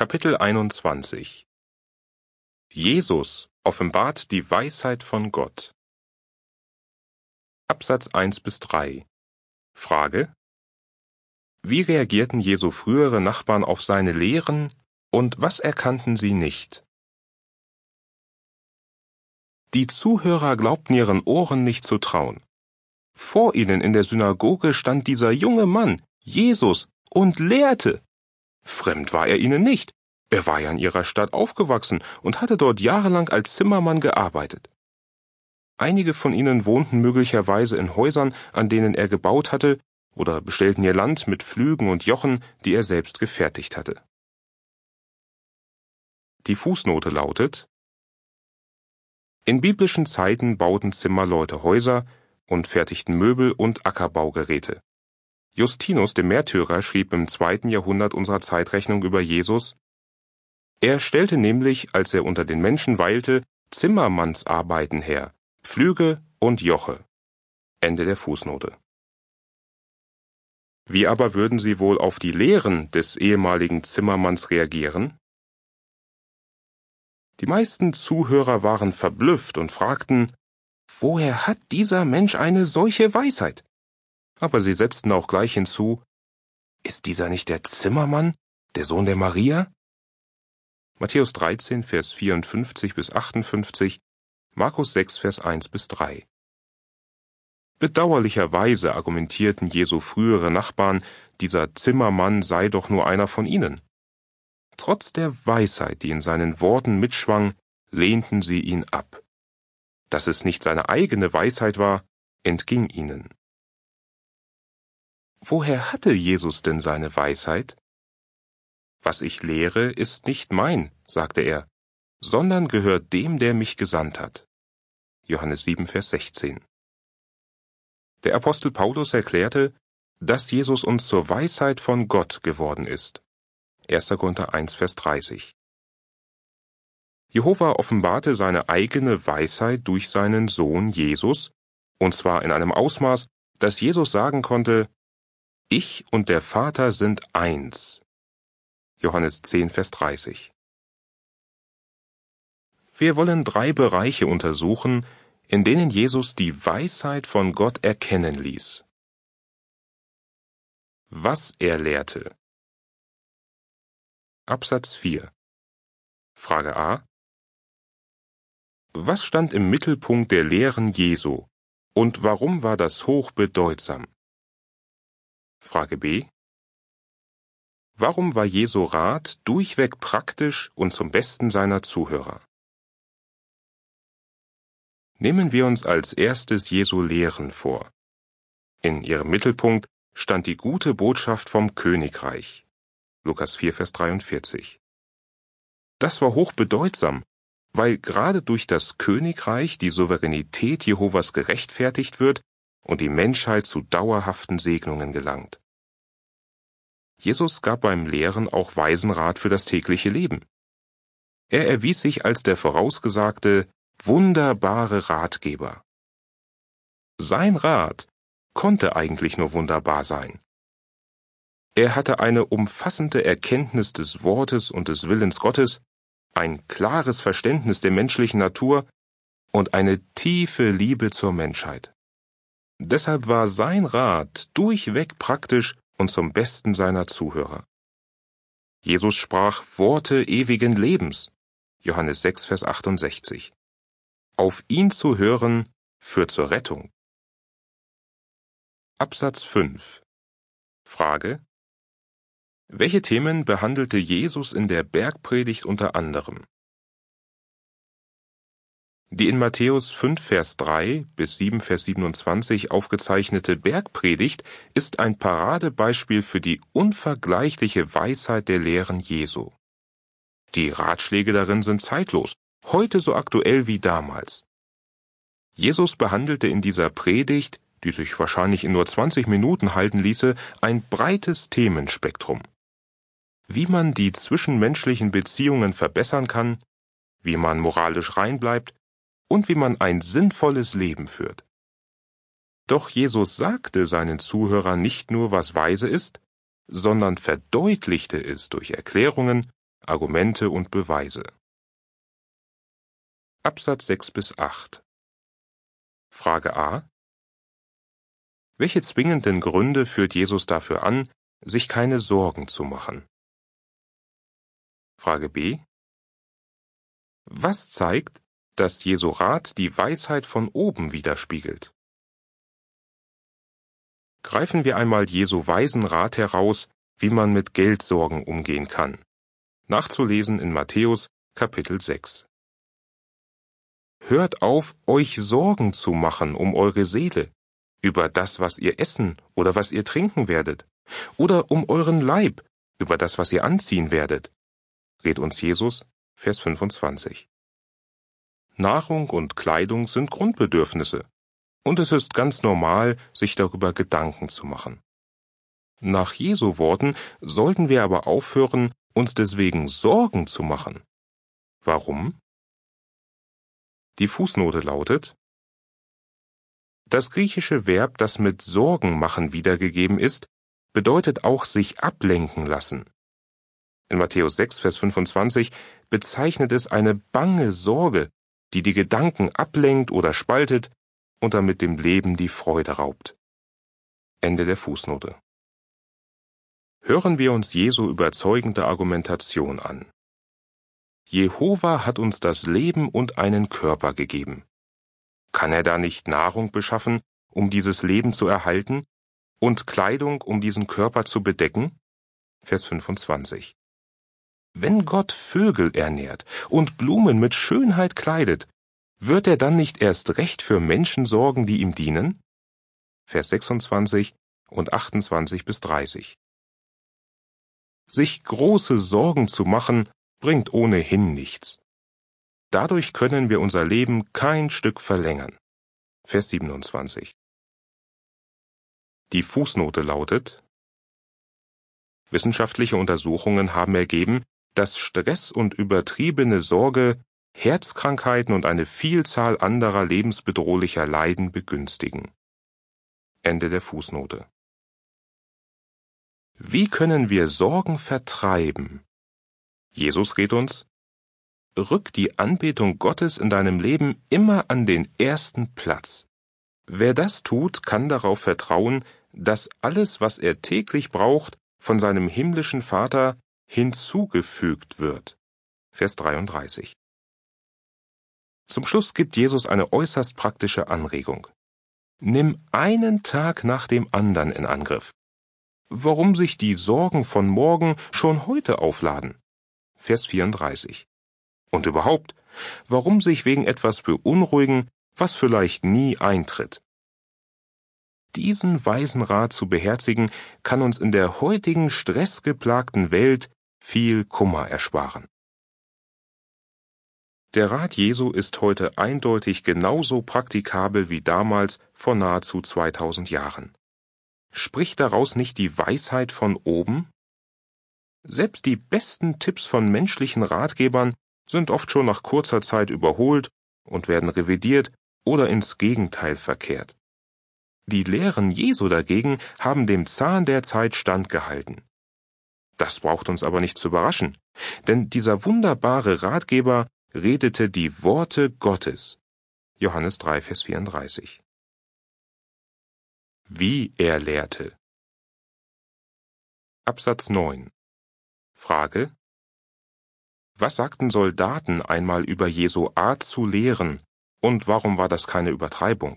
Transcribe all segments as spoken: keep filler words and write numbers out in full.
Kapitel einundzwanzig. Jesus offenbart die Weisheit von Gott. Absatz eins bis drei. Frage: Wie reagierten Jesu frühere Nachbarn auf seine Lehren und was erkannten sie nicht? Die Zuhörer glaubten ihren Ohren nicht zu trauen. Vor ihnen in der Synagoge stand dieser junge Mann, Jesus, und lehrte. Fremd war er ihnen nicht. Er war ja in ihrer Stadt aufgewachsen und hatte dort jahrelang als Zimmermann gearbeitet. Einige von ihnen wohnten möglicherweise in Häusern, an denen er gebaut hatte, oder bestellten ihr Land mit Pflügen und Jochen, die er selbst gefertigt hatte. Die Fußnote lautet: In biblischen Zeiten bauten Zimmerleute Häuser und fertigten Möbel und Ackerbaugeräte. Justinus, der Märtyrer, schrieb im zweiten Jahrhundert unserer Zeitrechnung über Jesus: Er stellte nämlich, als er unter den Menschen weilte, Zimmermannsarbeiten her, Pflüge und Joche. Ende der Fußnote. Wie aber würden Sie wohl auf die Lehren des ehemaligen Zimmermanns reagieren? Die meisten Zuhörer waren verblüfft und fragten: Woher hat dieser Mensch eine solche Weisheit? Aber sie setzten auch gleich hinzu: Ist dieser nicht der Zimmermann, der Sohn der Maria? Matthäus dreizehn, Vers vierundfünfzig bis achtundfünfzig, Markus sechs, Vers eins bis drei. Bedauerlicherweise argumentierten Jesu frühere Nachbarn, dieser Zimmermann sei doch nur einer von ihnen. Trotz der Weisheit, die in seinen Worten mitschwang, lehnten sie ihn ab. Dass es nicht seine eigene Weisheit war, entging ihnen. Woher hatte Jesus denn seine Weisheit? Was ich lehre, ist nicht mein, sagte er, sondern gehört dem, der mich gesandt hat. Johannes sieben, Vers sechzehn. Der Apostel Paulus erklärte, dass Jesus uns zur Weisheit von Gott geworden ist. erster Korinther eins, Vers dreißig. Jehova offenbarte seine eigene Weisheit durch seinen Sohn Jesus, und zwar in einem Ausmaß, dass Jesus sagen konnte: Ich und der Vater sind eins. Johannes zehn, Vers dreißig. Wir wollen drei Bereiche untersuchen, in denen Jesus die Weisheit von Gott erkennen ließ. Was er lehrte. Absatz vier. Frage A: Was stand im Mittelpunkt der Lehren Jesu und warum war das hochbedeutsam? Frage B: Warum war Jesu Rat durchweg praktisch und zum Besten seiner Zuhörer? Nehmen wir uns als erstes Jesu Lehren vor. In ihrem Mittelpunkt stand die gute Botschaft vom Königreich. Lukas vier, Vers dreiundvierzig. Das war hochbedeutsam, weil gerade durch das Königreich die Souveränität Jehovas gerechtfertigt wird und die Menschheit zu dauerhaften Segnungen gelangt. Jesus gab beim Lehren auch weisen Rat für das tägliche Leben. Er erwies sich als der vorausgesagte, wunderbare Ratgeber. Sein Rat konnte eigentlich nur wunderbar sein. Er hatte eine umfassende Erkenntnis des Wortes und des Willens Gottes, ein klares Verständnis der menschlichen Natur und eine tiefe Liebe zur Menschheit. Deshalb war sein Rat durchweg praktisch und zum Besten seiner Zuhörer. Jesus sprach Worte ewigen Lebens. Johannes sechs, Vers achtundsechzig. Auf ihn zu hören führt zur Rettung. Absatz fünf. Frage: Welche Themen behandelte Jesus in der Bergpredigt unter anderem? Die in Matthäus fünf, Vers drei bis sieben, Vers siebenundzwanzig aufgezeichnete Bergpredigt ist ein Paradebeispiel für die unvergleichliche Weisheit der Lehren Jesu. Die Ratschläge darin sind zeitlos, heute so aktuell wie damals. Jesus behandelte in dieser Predigt, die sich wahrscheinlich in nur zwanzig Minuten halten ließe, ein breites Themenspektrum. Wie man die zwischenmenschlichen Beziehungen verbessern kann, wie man moralisch rein bleibt und wie man ein sinnvolles Leben führt. Doch Jesus sagte seinen Zuhörern nicht nur, was weise ist, sondern verdeutlichte es durch Erklärungen Argumente und Beweise. Absatz sechs bis acht. Frage A. Welche zwingenden Gründe führt Jesus dafür an, sich keine Sorgen zu machen? Frage B. Was zeigt, dass Jesu Rat die Weisheit von oben widerspiegelt? Greifen wir einmal Jesu weisen Rat heraus, wie man mit Geldsorgen umgehen kann. Nachzulesen in Matthäus Kapitel sechs. Hört auf, euch Sorgen zu machen um eure Seele, über das, was ihr essen oder was ihr trinken werdet, oder um euren Leib, über das, was ihr anziehen werdet, rät uns Jesus, Vers fünfundzwanzig. Nahrung und Kleidung sind Grundbedürfnisse, und es ist ganz normal, sich darüber Gedanken zu machen. Nach Jesu Worten sollten wir aber aufhören, uns deswegen Sorgen zu machen. Warum? Die Fußnote lautet: Das griechische Verb, das mit Sorgen machen wiedergegeben ist, bedeutet auch sich ablenken lassen. In Matthäus sechs, Vers fünfundzwanzig bezeichnet es eine bange Sorge, die die Gedanken ablenkt oder spaltet und damit dem Leben die Freude raubt. Ende der Fußnote. Hören wir uns Jesu überzeugende Argumentation an. Jehova hat uns das Leben und einen Körper gegeben. Kann er da nicht Nahrung beschaffen, um dieses Leben zu erhalten, und Kleidung, um diesen Körper zu bedecken? Vers fünfundzwanzig. Wenn Gott Vögel ernährt und Blumen mit Schönheit kleidet, wird er dann nicht erst recht für Menschen sorgen, die ihm dienen? Vers sechsundzwanzig und achtundzwanzig bis dreißig. Sich große Sorgen zu machen, bringt ohnehin nichts. Dadurch können wir unser Leben kein Stück verlängern. Vers siebenundzwanzig. Die Fußnote lautet: Wissenschaftliche Untersuchungen haben ergeben, dass Stress und übertriebene Sorge Herzkrankheiten und eine Vielzahl anderer lebensbedrohlicher Leiden begünstigen. Ende der Fußnote. Wie können wir Sorgen vertreiben? Jesus rät uns: Rück die Anbetung Gottes in deinem Leben immer an den ersten Platz. Wer das tut, kann darauf vertrauen, dass alles, was er täglich braucht, von seinem himmlischen Vater hinzugefügt wird. Vers dreiunddreißig. Zum Schluss gibt Jesus eine äußerst praktische Anregung. Nimm einen Tag nach dem anderen in Angriff. Warum sich die Sorgen von morgen schon heute aufladen? Vers vierunddreißig. Und überhaupt, warum sich wegen etwas beunruhigen, was vielleicht nie eintritt? Diesen weisen Rat zu beherzigen, kann uns in der heutigen stressgeplagten Welt viel Kummer ersparen. Der Rat Jesu ist heute eindeutig genauso praktikabel wie damals vor nahezu zweitausend Jahren. Spricht daraus nicht die Weisheit von oben? Selbst die besten Tipps von menschlichen Ratgebern sind oft schon nach kurzer Zeit überholt und werden revidiert oder ins Gegenteil verkehrt. Die Lehren Jesu dagegen haben dem Zahn der Zeit standgehalten. Das braucht uns aber nicht zu überraschen, denn dieser wunderbare Ratgeber redete die Worte Gottes. Johannes drei, Vers vierunddreißig. Wie er lehrte. Absatz neun. Frage: Was sagten Soldaten einmal über Jesu Art zu lehren, und warum war das keine Übertreibung?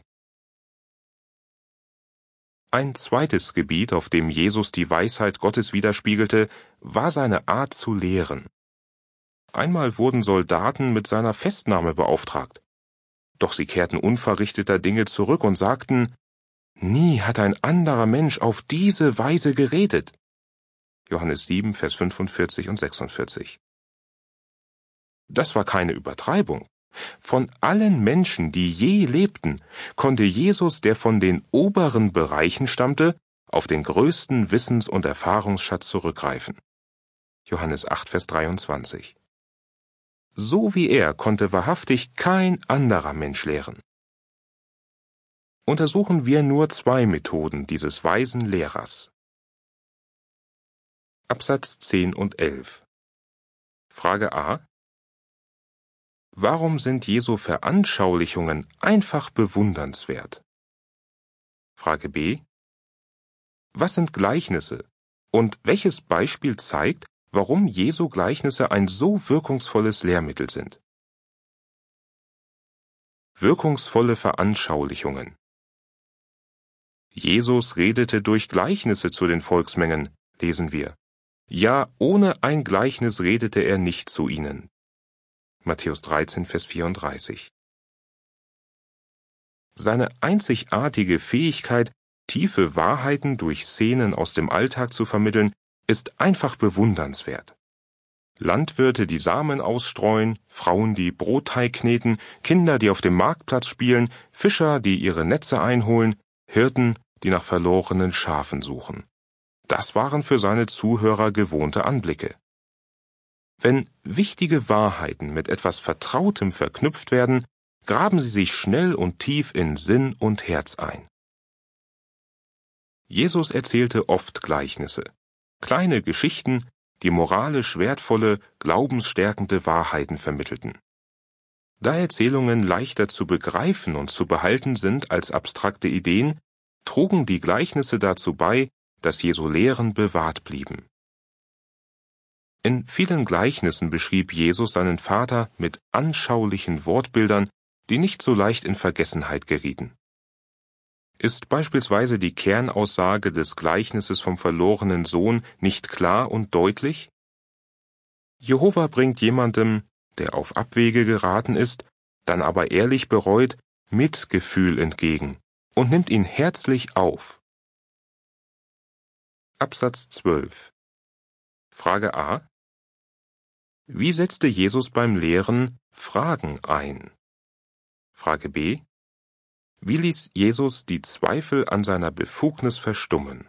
Ein zweites Gebiet, auf dem Jesus die Weisheit Gottes widerspiegelte, war seine Art zu lehren. Einmal wurden Soldaten mit seiner Festnahme beauftragt. Doch sie kehrten unverrichteter Dinge zurück und sagten: Nie hat ein anderer Mensch auf diese Weise geredet. Johannes sieben, Vers fünfundvierzig und sechsundvierzig. Das war keine Übertreibung. Von allen Menschen, die je lebten, konnte Jesus, der von den oberen Bereichen stammte, auf den größten Wissens- und Erfahrungsschatz zurückgreifen. Johannes acht, Vers dreiundzwanzig. So wie er konnte wahrhaftig kein anderer Mensch lehren. Untersuchen wir nur zwei Methoden dieses weisen Lehrers. Absatz zehn und elf. Frage A. Warum sind Jesu Veranschaulichungen einfach bewundernswert? Frage B. Was sind Gleichnisse und welches Beispiel zeigt, warum Jesu Gleichnisse ein so wirkungsvolles Lehrmittel sind? Wirkungsvolle Veranschaulichungen. Jesus redete durch Gleichnisse zu den Volksmengen, lesen wir. Ja, ohne ein Gleichnis redete er nicht zu ihnen. Matthäus dreizehn, Vers vierunddreißig. Seine einzigartige Fähigkeit, tiefe Wahrheiten durch Szenen aus dem Alltag zu vermitteln, ist einfach bewundernswert. Landwirte, die Samen ausstreuen, Frauen, die Brotteig kneten, Kinder, die auf dem Marktplatz spielen, Fischer, die ihre Netze einholen, Hirten, die nach verlorenen Schafen suchen. Das waren für seine Zuhörer gewohnte Anblicke. Wenn wichtige Wahrheiten mit etwas Vertrautem verknüpft werden, graben sie sich schnell und tief in Sinn und Herz ein. Jesus erzählte oft Gleichnisse, kleine Geschichten, die moralisch wertvolle, glaubensstärkende Wahrheiten vermittelten. Da Erzählungen leichter zu begreifen und zu behalten sind als abstrakte Ideen, trugen die Gleichnisse dazu bei, dass Jesu Lehren bewahrt blieben. In vielen Gleichnissen beschrieb Jesus seinen Vater mit anschaulichen Wortbildern, die nicht so leicht in Vergessenheit gerieten. Ist beispielsweise die Kernaussage des Gleichnisses vom verlorenen Sohn nicht klar und deutlich? Jehova bringt jemandem, der auf Abwege geraten ist, dann aber ehrlich bereut, Mitgefühl entgegen und nimmt ihn herzlich auf. Absatz zwölf. Frage A. Wie setzte Jesus beim Lehren Fragen ein? Frage B. Wie ließ Jesus die Zweifel an seiner Befugnis verstummen?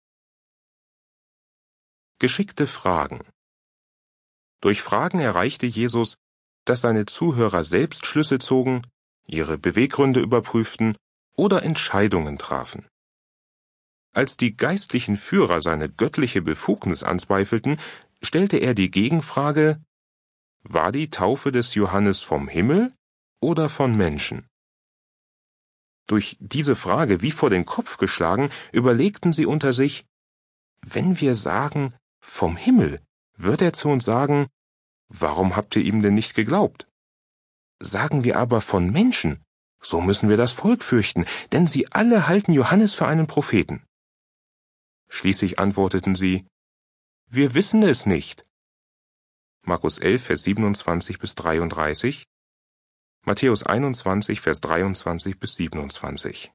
Geschickte Fragen. Durch Fragen erreichte Jesus, dass seine Zuhörer selbst Schlüsse zogen, ihre Beweggründe überprüften oder Entscheidungen trafen. Als die geistlichen Führer seine göttliche Befugnis anzweifelten, stellte er die Gegenfrage: War die Taufe des Johannes vom Himmel oder von Menschen? Durch diese Frage wie vor den Kopf geschlagen, überlegten sie unter sich: Wenn wir sagen, vom Himmel, wird er zu uns sagen, warum habt ihr ihm denn nicht geglaubt? Sagen wir aber von Menschen, so müssen wir das Volk fürchten, denn sie alle halten Johannes für einen Propheten. Schließlich antworteten sie: Wir wissen es nicht. Markus elf, Vers siebenundzwanzig bis dreiunddreißig, Matthäus einundzwanzig, Vers dreiundzwanzig bis siebenundzwanzig.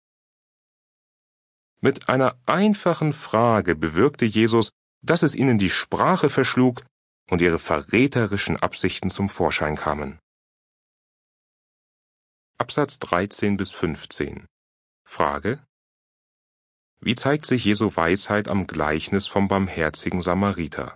Mit einer einfachen Frage bewirkte Jesus, dass es ihnen die Sprache verschlug und ihre verräterischen Absichten zum Vorschein kamen. Absatz dreizehn bis fünfzehn. Frage: Wie zeigt sich Jesu Weisheit am Gleichnis vom barmherzigen Samariter?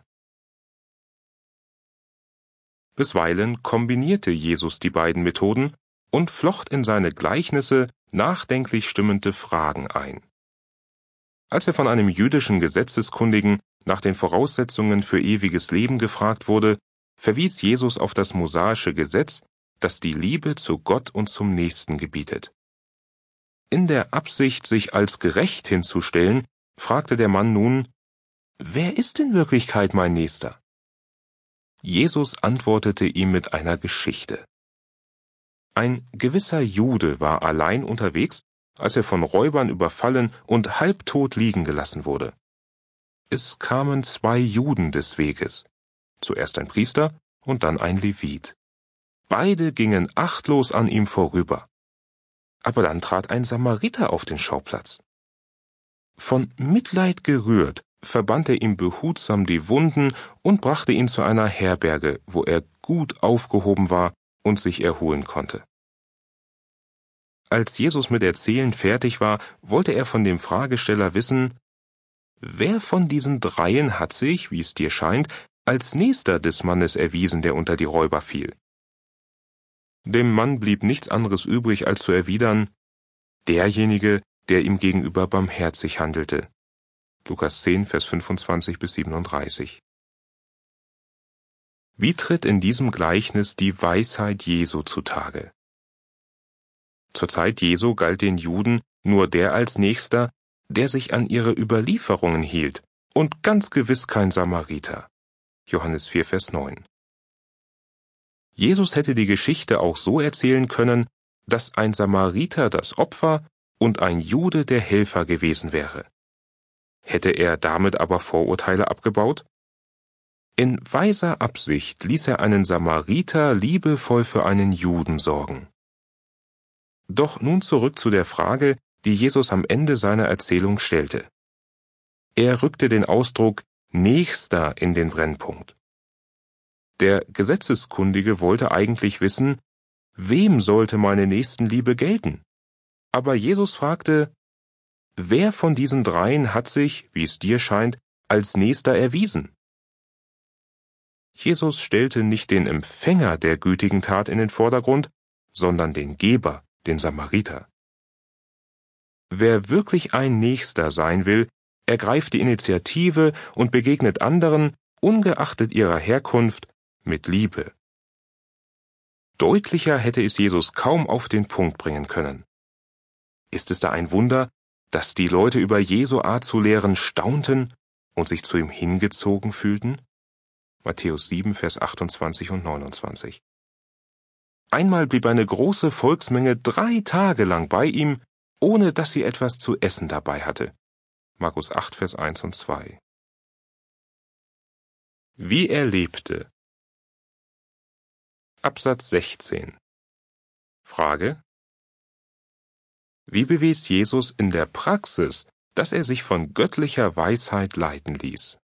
Bisweilen kombinierte Jesus die beiden Methoden und flocht in seine Gleichnisse nachdenklich stimmende Fragen ein. Als er von einem jüdischen Gesetzeskundigen nach den Voraussetzungen für ewiges Leben gefragt wurde, verwies Jesus auf das mosaische Gesetz, das die Liebe zu Gott und zum Nächsten gebietet. In der Absicht, sich als gerecht hinzustellen, fragte der Mann nun: Wer ist in Wirklichkeit mein Nächster? Jesus antwortete ihm mit einer Geschichte. Ein gewisser Jude war allein unterwegs, als er von Räubern überfallen und halbtot liegen gelassen wurde. Es kamen zwei Juden des Weges, zuerst ein Priester und dann ein Levit. Beide gingen achtlos an ihm vorüber. Aber dann trat ein Samariter auf den Schauplatz. Von Mitleid gerührt, verband er ihm behutsam die Wunden und brachte ihn zu einer Herberge, wo er gut aufgehoben war und sich erholen konnte. Als Jesus mit Erzählen fertig war, wollte er von dem Fragesteller wissen: Wer von diesen dreien hat sich, wie es dir scheint, als Nächster des Mannes erwiesen, der unter die Räuber fiel? Dem Mann blieb nichts anderes übrig, als zu erwidern: Derjenige, der ihm gegenüber barmherzig handelte. Lukas zehn, Vers fünfundzwanzig bis siebenunddreißig. Wie tritt in diesem Gleichnis die Weisheit Jesu zutage? Zur Zeit Jesu galt den Juden nur der als Nächster, der sich an ihre Überlieferungen hielt, und ganz gewiss kein Samariter. Johannes vier, Vers neun. Jesus hätte die Geschichte auch so erzählen können, dass ein Samariter das Opfer und ein Jude der Helfer gewesen wäre. Hätte er damit aber Vorurteile abgebaut? In weiser Absicht ließ er einen Samariter liebevoll für einen Juden sorgen. Doch nun zurück zu der Frage, die Jesus am Ende seiner Erzählung stellte. Er rückte den Ausdruck Nächster in den Brennpunkt. Der Gesetzeskundige wollte eigentlich wissen, wem sollte meine Nächstenliebe gelten? Aber Jesus fragte, wer von diesen dreien hat sich, wie es dir scheint, als Nächster erwiesen? Jesus stellte nicht den Empfänger der gütigen Tat in den Vordergrund, sondern den Geber, den Samariter. Wer wirklich ein Nächster sein will, ergreift die Initiative und begegnet anderen, ungeachtet ihrer Herkunft, mit Liebe. Deutlicher hätte es Jesus kaum auf den Punkt bringen können. Ist es da ein Wunder, dass die Leute über Jesu Art zu lehren staunten und sich zu ihm hingezogen fühlten? Matthäus sieben, Vers achtundzwanzig und neunundzwanzig. Einmal blieb eine große Volksmenge drei Tage lang bei ihm, ohne dass sie etwas zu essen dabei hatte. Markus acht, Vers eins und zwei. Wie er lebte. Absatz sechzehn. Frage: Wie bewies Jesus in der Praxis, dass er sich von göttlicher Weisheit leiten ließ?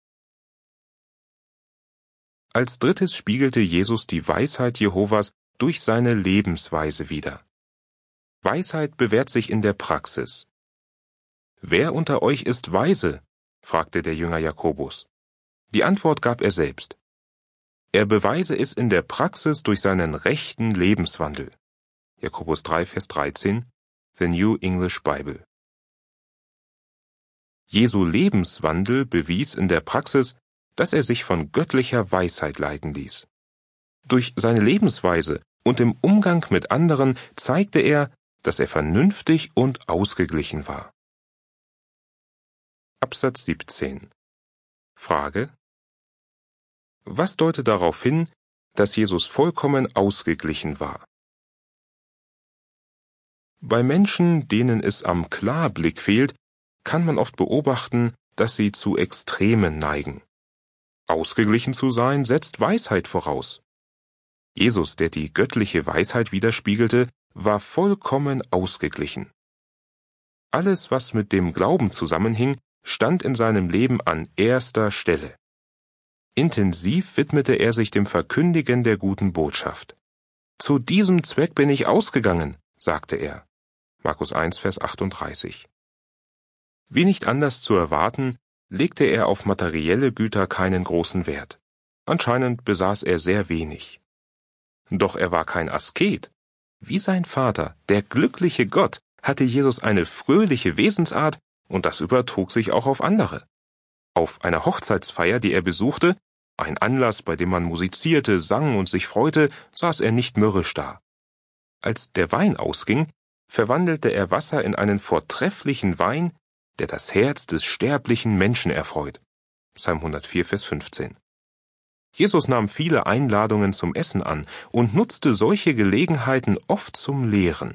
Als drittes spiegelte Jesus die Weisheit Jehovas durch seine Lebensweise wider. Weisheit bewährt sich in der Praxis. »Wer unter euch ist weise?« fragte der Jünger Jakobus. Die Antwort gab er selbst. Er beweise es in der Praxis durch seinen rechten Lebenswandel. Jakobus drei, Vers dreizehn, The New English Bible. Jesu Lebenswandel bewies in der Praxis, dass er sich von göttlicher Weisheit leiten ließ. Durch seine Lebensweise und im Umgang mit anderen zeigte er, dass er vernünftig und ausgeglichen war. Absatz siebzehn. Frage: Was deutet darauf hin, dass Jesus vollkommen ausgeglichen war? Bei Menschen, denen es am Klarblick fehlt, kann man oft beobachten, dass sie zu Extremen neigen. Ausgeglichen zu sein, setzt Weisheit voraus. Jesus, der die göttliche Weisheit widerspiegelte, war vollkommen ausgeglichen. Alles, was mit dem Glauben zusammenhing, stand in seinem Leben an erster Stelle. Intensiv widmete er sich dem Verkündigen der guten Botschaft. »Zu diesem Zweck bin ich ausgegangen«, sagte er. Markus eins, Vers achtunddreißig. Wie nicht anders zu erwarten, legte er auf materielle Güter keinen großen Wert. Anscheinend besaß er sehr wenig. Doch er war kein Asket. Wie sein Vater, der glückliche Gott, hatte Jesus eine fröhliche Wesensart, und das übertrug sich auch auf andere. Auf einer Hochzeitsfeier, die er besuchte, ein Anlass, bei dem man musizierte, sang und sich freute, saß er nicht mürrisch da. Als der Wein ausging, verwandelte er Wasser in einen vortrefflichen Wein, der das Herz des sterblichen Menschen erfreut. Psalm hundertvier, Vers fünfzehn. Jesus nahm viele Einladungen zum Essen an und nutzte solche Gelegenheiten oft zum Lehren.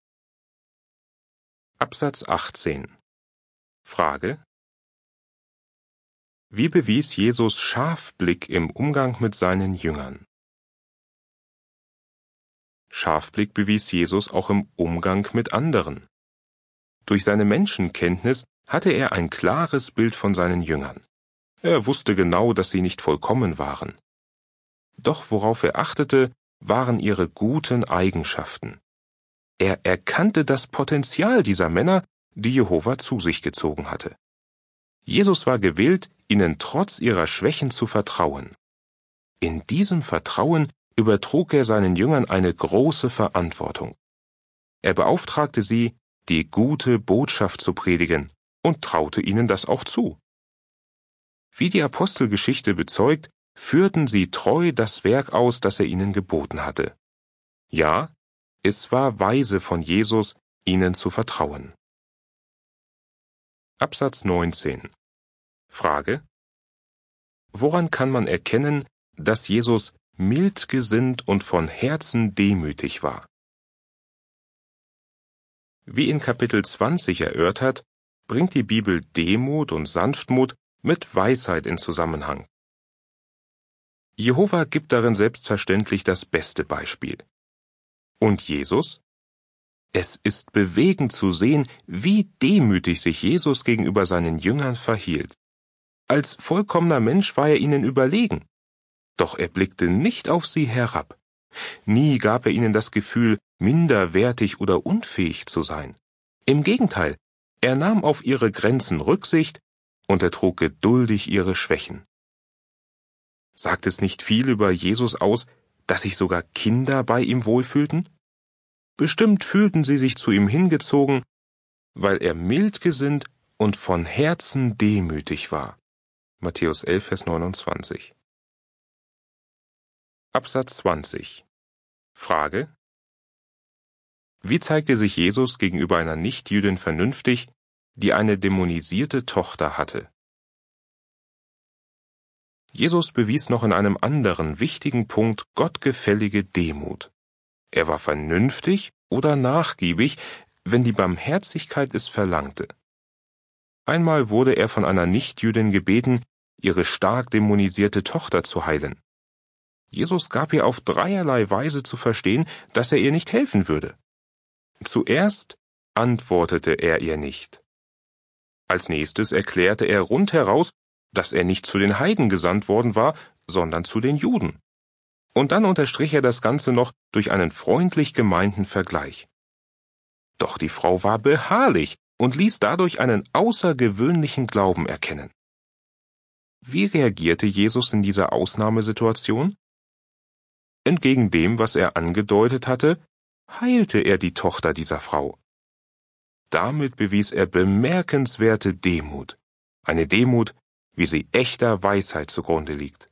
Absatz achtzehn. Frage: Wie bewies Jesus Scharfblick im Umgang mit seinen Jüngern? Scharfblick bewies Jesus auch im Umgang mit anderen. Durch seine Menschenkenntnis hatte er ein klares Bild von seinen Jüngern. Er wusste genau, dass sie nicht vollkommen waren. Doch worauf er achtete, waren ihre guten Eigenschaften. Er erkannte das Potenzial dieser Männer, die Jehova zu sich gezogen hatte. Jesus war gewillt, ihnen trotz ihrer Schwächen zu vertrauen. In diesem Vertrauen übertrug er seinen Jüngern eine große Verantwortung. Er beauftragte sie, die gute Botschaft zu predigen, und traute ihnen das auch zu. Wie die Apostelgeschichte bezeugt, führten sie treu das Werk aus, das er ihnen geboten hatte. Ja, es war weise von Jesus, ihnen zu vertrauen. Absatz neunzehn. Frage: Woran kann man erkennen, dass Jesus mild gesinnt und von Herzen demütig war? Wie in Kapitel zwanzig erörtert, bringt die Bibel Demut und Sanftmut mit Weisheit in Zusammenhang. Jehova gibt darin selbstverständlich das beste Beispiel. Und Jesus? Es ist bewegend zu sehen, wie demütig sich Jesus gegenüber seinen Jüngern verhielt. Als vollkommener Mensch war er ihnen überlegen. Doch er blickte nicht auf sie herab. Nie gab er ihnen das Gefühl, minderwertig oder unfähig zu sein. Im Gegenteil, er nahm auf ihre Grenzen Rücksicht und ertrug geduldig ihre Schwächen. Sagt es nicht viel über Jesus aus, dass sich sogar Kinder bei ihm wohlfühlten? Bestimmt fühlten sie sich zu ihm hingezogen, weil er mild gesinnt und von Herzen demütig war. Matthäus elf, Vers neunundzwanzig. Absatz zwanzig. Frage: Wie zeigte sich Jesus gegenüber einer Nichtjüdin vernünftig, die eine dämonisierte Tochter hatte? Jesus bewies noch in einem anderen wichtigen Punkt gottgefällige Demut. Er war vernünftig oder nachgiebig, wenn die Barmherzigkeit es verlangte. Einmal wurde er von einer Nichtjüdin gebeten, ihre stark dämonisierte Tochter zu heilen. Jesus gab ihr auf dreierlei Weise zu verstehen, dass er ihr nicht helfen würde. Zuerst antwortete er ihr nicht. Als nächstes erklärte er rundheraus, dass er nicht zu den Heiden gesandt worden war, sondern zu den Juden. Und dann unterstrich er das Ganze noch durch einen freundlich gemeinten Vergleich. Doch die Frau war beharrlich und ließ dadurch einen außergewöhnlichen Glauben erkennen. Wie reagierte Jesus in dieser Ausnahmesituation? Entgegen dem, was er angedeutet hatte, heilte er die Tochter dieser Frau. Damit bewies er bemerkenswerte Demut, eine Demut, wie sie echter Weisheit zugrunde liegt.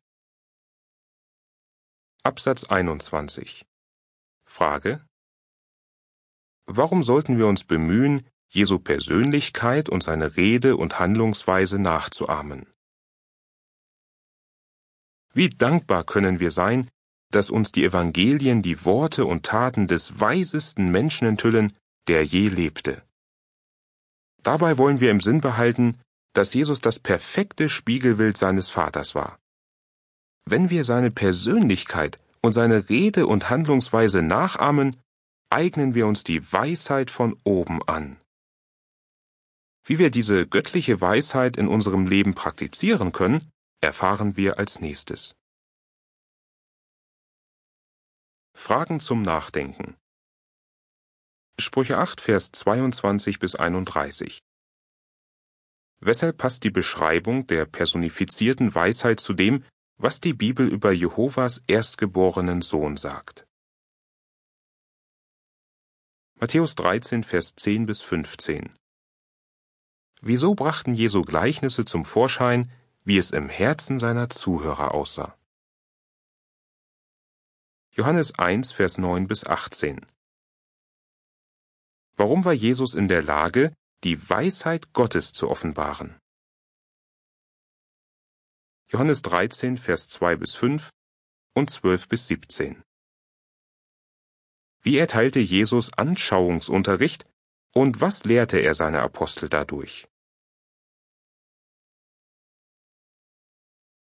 Absatz einundzwanzig. Frage: Warum sollten wir uns bemühen, Jesu Persönlichkeit und seine Rede und Handlungsweise nachzuahmen? Wie dankbar können wir sein, dass uns die Evangelien die Worte und Taten des weisesten Menschen enthüllen, der je lebte. Dabei wollen wir im Sinn behalten, dass Jesus das perfekte Spiegelbild seines Vaters war. Wenn wir seine Persönlichkeit und seine Rede und Handlungsweise nachahmen, eignen wir uns die Weisheit von oben an. Wie wir diese göttliche Weisheit in unserem Leben praktizieren können, erfahren wir als nächstes. Fragen zum Nachdenken. Sprüche acht, Vers zweiundzwanzig bis einunddreißig. Weshalb passt die Beschreibung der personifizierten Weisheit zu dem, was die Bibel über Jehovas erstgeborenen Sohn sagt? Matthäus dreizehn, Vers zehn bis fünfzehn. Wieso brachten Jesu Gleichnisse zum Vorschein, wie es im Herzen seiner Zuhörer aussah? Johannes eins, Vers neun bis achtzehn. Warum war Jesus in der Lage, die Weisheit Gottes zu offenbaren? Johannes dreizehn, Vers zwei bis fünf und zwölf bis siebzehn. Wie erteilte Jesus Anschauungsunterricht und was lehrte er seine Apostel dadurch?